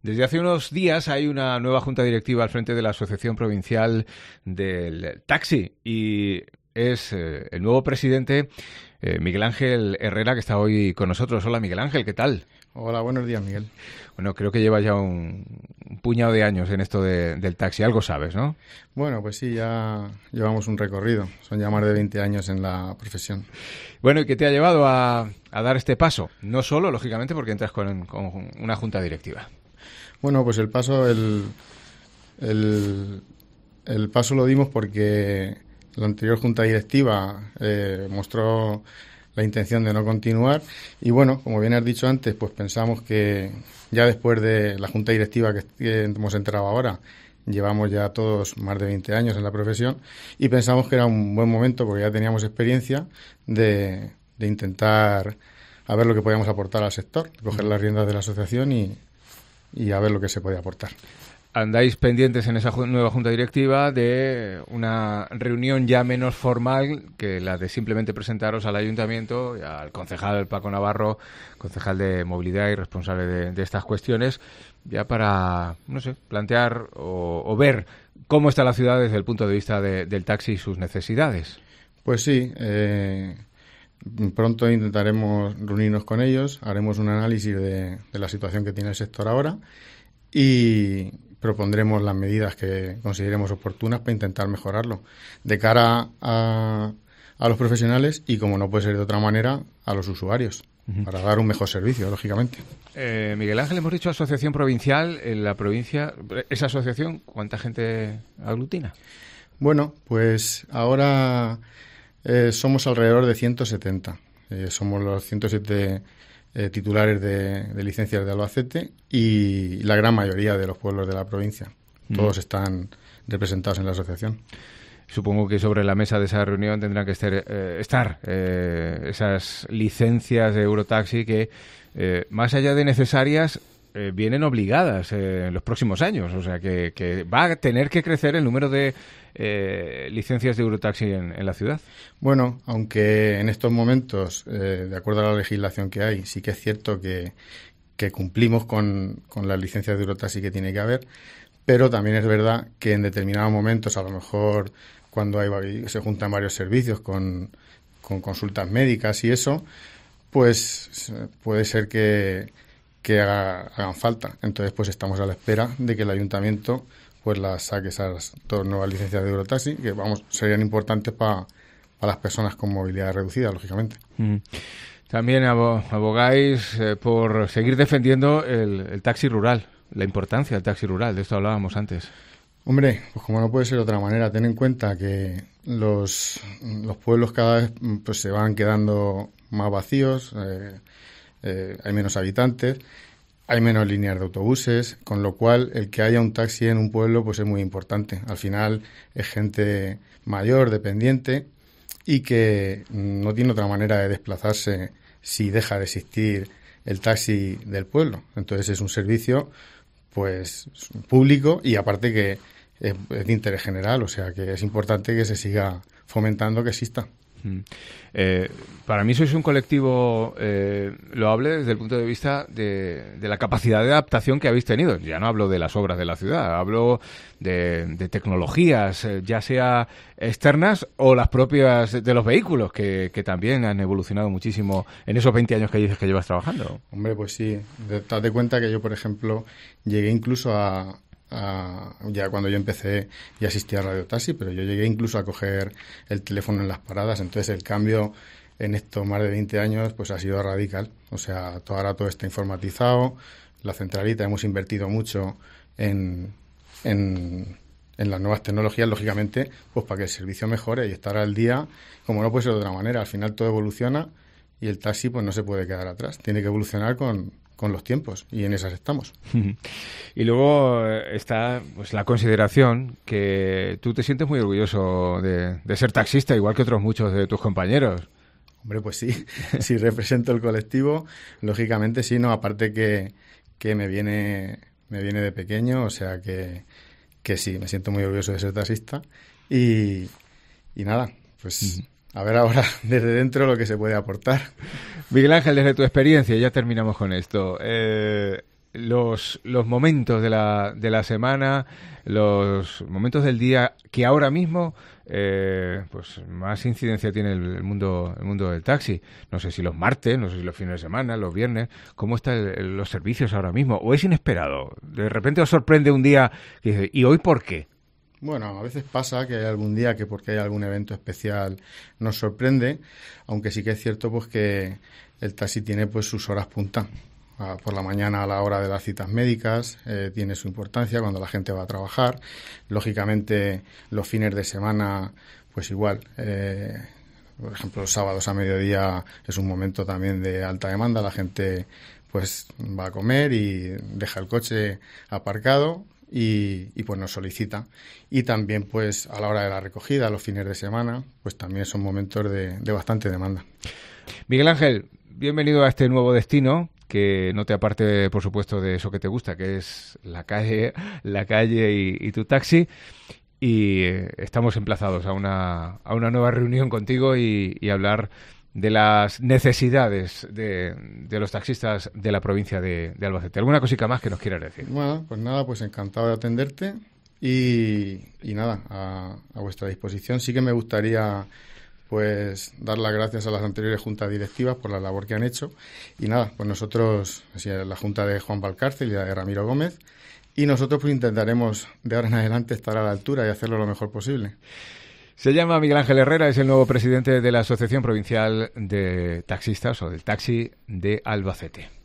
Desde hace unos días hay una nueva junta directiva al frente de la Asociación Provincial del Taxi y es el nuevo presidente Miguel Ángel Herrera, que está hoy con nosotros. Hola, Miguel Ángel, ¿qué tal? Hola, buenos días, Miguel. Bueno, creo que llevas ya un puñado de años en esto del taxi. Algo sabes, ¿no? Bueno, pues sí, ya llevamos un recorrido. Son ya más de 20 años en la profesión. Bueno, ¿y qué te ha llevado a dar este paso? No solo, lógicamente, porque entras con una junta directiva. Bueno, pues el paso lo dimos porque la anterior junta directiva mostró la intención de no continuar y bueno, como bien has dicho antes, pues pensamos que ya después de la junta directiva que hemos entrado ahora, llevamos ya todos más de 20 años en la profesión y pensamos que era un buen momento, porque ya teníamos experiencia, de intentar a ver lo que podíamos aportar al sector, coger las riendas de la asociación y a ver lo que se podía aportar. Andáis pendientes en esa nueva junta directiva de una reunión ya menos formal que la de simplemente presentaros al ayuntamiento y al concejal Paco Navarro, concejal de movilidad y responsable de estas cuestiones, ya para, no sé, plantear o ver cómo está la ciudad desde el punto de vista del taxi y sus necesidades. Pues sí, pronto intentaremos reunirnos con ellos, haremos un análisis de la situación que tiene el sector ahora y propondremos las medidas que consideremos oportunas para intentar mejorarlo de cara a los profesionales y, como no puede ser de otra manera, a los usuarios, para dar un mejor servicio, lógicamente. Miguel Ángel, hemos dicho asociación provincial en la provincia. ¿Esa asociación cuánta gente aglutina? Bueno, pues ahora somos alrededor de 170. Somos los 107 titulares de licencias de Albacete y la gran mayoría de los pueblos de la provincia. Todos están representados en la asociación. Supongo que sobre la mesa de esa reunión tendrán que estar esas licencias de Eurotaxi que, más allá de necesarias, vienen obligadas en los próximos años. O sea, que va a tener que crecer el número de licencias de Eurotaxi en la ciudad. Bueno, aunque en estos momentos, de acuerdo a la legislación que hay, sí que es cierto que cumplimos con las licencias de Eurotaxi que tiene que haber, pero también es verdad que en determinados momentos, a lo mejor cuando se juntan varios servicios con consultas médicas y eso, pues puede ser que hagan falta. Entonces, pues estamos a la espera de que el ayuntamiento pues las saque esas dos nuevas licencias de Eurotaxi, que serían importantes para las personas con movilidad reducida, lógicamente. También abogáis por seguir defendiendo el taxi rural, la importancia del taxi rural, de esto hablábamos antes. Hombre, pues como no puede ser de otra manera, ten en cuenta que los pueblos cada vez pues se van quedando más vacíos, hay menos habitantes, hay menos líneas de autobuses, con lo cual el que haya un taxi en un pueblo pues es muy importante. Al final es gente mayor, dependiente y que no tiene otra manera de desplazarse si deja de existir el taxi del pueblo. Entonces es un servicio pues público y aparte que es de interés general, o sea que es importante que se siga fomentando que exista. Para mí sois un colectivo loable desde el punto de vista de la capacidad de adaptación que habéis tenido. Ya no hablo de las obras de la ciudad, hablo de tecnologías, ya sea externas o las propias de los vehículos, que también han evolucionado muchísimo en esos 20 años que dices que llevas trabajando. Hombre, pues sí. Date cuenta que yo, por ejemplo, llegué incluso ya cuando yo empecé ya existía Radio Taxi, pero yo llegué incluso a coger el teléfono en las paradas. Entonces el cambio en estos más de 20 años pues ha sido radical. O sea, ahora todo está informatizado, la centralita, hemos invertido mucho en las nuevas tecnologías, lógicamente, pues para que el servicio mejore y estar al día, como no puede ser de otra manera. Al final todo evoluciona y el taxi pues no se puede quedar atrás, tiene que evolucionar con los tiempos y en esas estamos. Y luego está pues la consideración que tú te sientes muy orgulloso de ser taxista, igual que otros muchos de tus compañeros. Hombre, pues sí, si represento el colectivo, lógicamente sí, no, aparte que me viene de pequeño, o sea que sí, me siento muy orgulloso de ser taxista y nada, pues a ver ahora desde dentro lo que se puede aportar. Miguel Ángel, desde tu experiencia, ya terminamos con esto. los momentos de la semana, los momentos del día que ahora mismo pues más incidencia tiene el mundo del taxi. No sé si los martes, no sé si los fines de semana, los viernes. ¿Cómo están los servicios ahora mismo? ¿O es inesperado? De repente os sorprende un día que dice, ¿y hoy por qué? Bueno, a veces pasa que hay algún día que porque hay algún evento especial nos sorprende, aunque sí que es cierto pues que el taxi tiene pues sus horas punta. Por la mañana a la hora de las citas médicas tiene su importancia cuando la gente va a trabajar. Lógicamente los fines de semana pues igual. Por ejemplo, los sábados a mediodía es un momento también de alta demanda. La gente pues va a comer y deja el coche aparcado y pues nos solicita. Y también pues a la hora de la recogida, los fines de semana, pues también son momentos de bastante demanda. Miguel Ángel, bienvenido a este nuevo destino, que no te aparte, por supuesto, de eso que te gusta, que es la calle y tu taxi. Y estamos emplazados a una nueva reunión contigo y hablar de las necesidades de los taxistas de la provincia de Albacete. ¿Alguna cosita más que nos quieras decir? Bueno, pues nada, pues encantado de atenderte y nada, a vuestra disposición. Sí que me gustaría pues dar las gracias a las anteriores juntas directivas por la labor que han hecho. Y nada, pues nosotros, así, la junta de Juan Valcárcel y la de Ramiro Gómez, y nosotros pues intentaremos de ahora en adelante estar a la altura y hacerlo lo mejor posible. Se llama Miguel Ángel Herrera, es el nuevo presidente de la Asociación Provincial de Taxistas o del Taxi de Albacete.